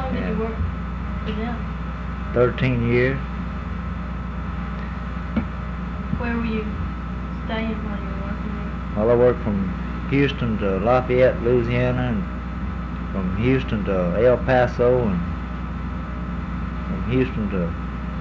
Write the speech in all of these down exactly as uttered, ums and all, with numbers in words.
long did Yeah. you work for them? Thirteen years. Where were you staying while you were working there? Well, I worked from Houston to Lafayette, Louisiana, and from Houston to El Paso, and from Houston to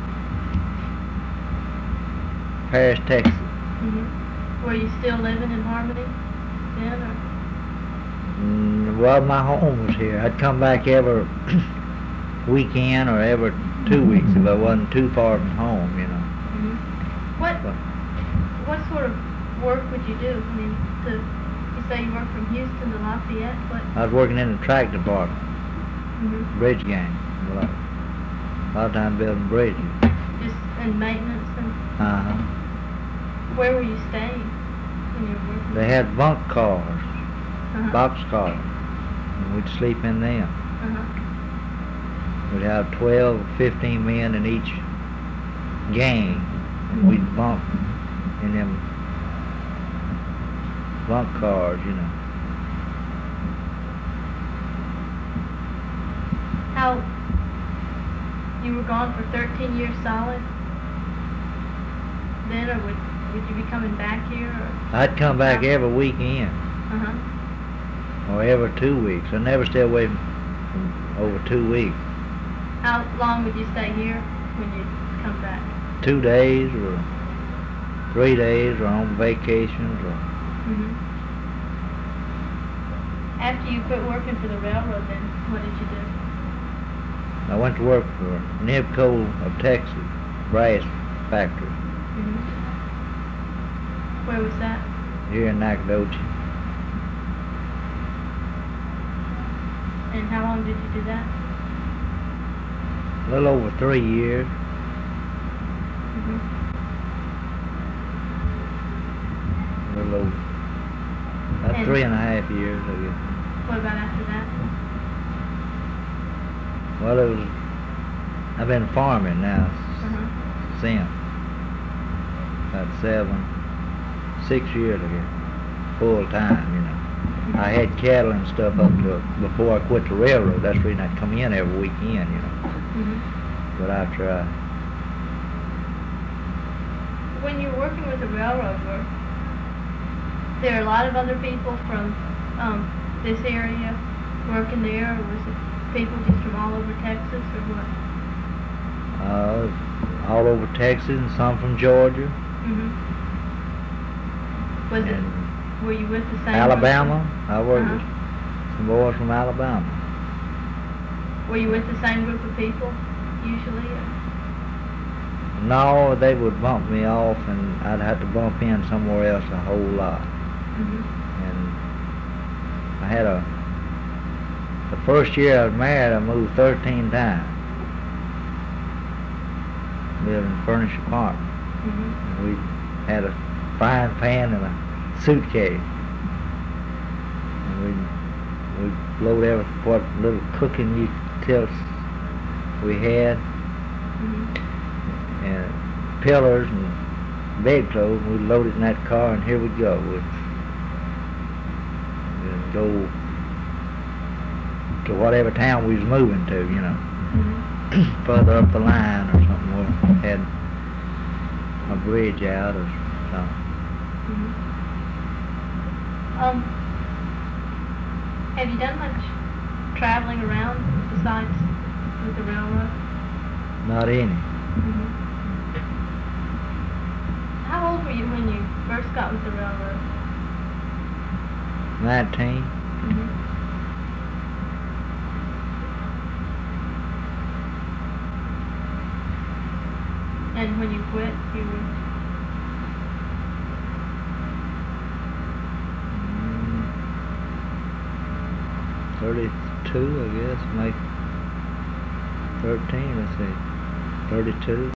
Paris, Texas. hmm Were you still living in Harmony then, or? Mm, well, my home was here. I'd come back every weekend or every two weeks if I wasn't too far from home, you know. hmm What But what sort of work would you do? I mean, to you say you worked from Houston to Lafayette, what? I was working in the track department, hmm bridge gang. Well, a lot of time building bridges. Just in maintenance, and Uh-huh. where were you staying when you were working? They had bunk cars, uh-huh. box cars, and we'd sleep in them. Uh-huh. We'd have twelve, fifteen men in each gang, and we'd bunk in them bunk cars, you know. How you were gone for thirteen years solid? Then, or would would you be coming back here? Or? I'd come back every weekend, Uh-huh. or every two weeks. I never stay away from over two weeks. How long would you stay here when you come back? Two days or three days or on vacations or hmm After you quit working for the railroad, then what did you do? I went to work for Nibco of Texas, brass factory hmm Where was that? here in Nacogdoches. And how long did you do that? A little over three years. hmm A little over. About And- three and a half years, I guess. What about after that? Well, it was. I've been farming now Uh-huh. since about seven, six years ago, full time, you know. I had cattle and stuff up to before I quit the railroad. That's the reason I'd come in every weekend, you know. hmm But after I, When you were working with the railroad, were there a lot of other people from um, this area working there, or was it people just from all over Texas, or what? uh, all over Texas and some from Georgia hmm Was it? and Were you with the same? Alabama. I worked Uh-huh. with some boys from Alabama. Group? Were you with the same group of people usually? Or? No, they would bump me off, and I'd have to bump in somewhere else a whole lot. hmm And I had a, the first year I was married, I moved thirteen times. Lived in a furnished apartment. hmm And we had a frying pan and a suitcase. And we'd, we'd load every, what little cooking utensils we had, hmm and pillars and bedclothes, and we'd load it in that car, and here we go. We'd, we'd go to whatever town we was moving to, you know, hmm further up the line or something, where we had a bridge out or something. hmm Um, have you done much traveling around besides with the railroad? Not any. hmm How old were you when you first got with the railroad? Nineteen. hmm And when you quit, you were Mm, Thirty-two, I guess. Make thirteen. Let's see. Thirty-two.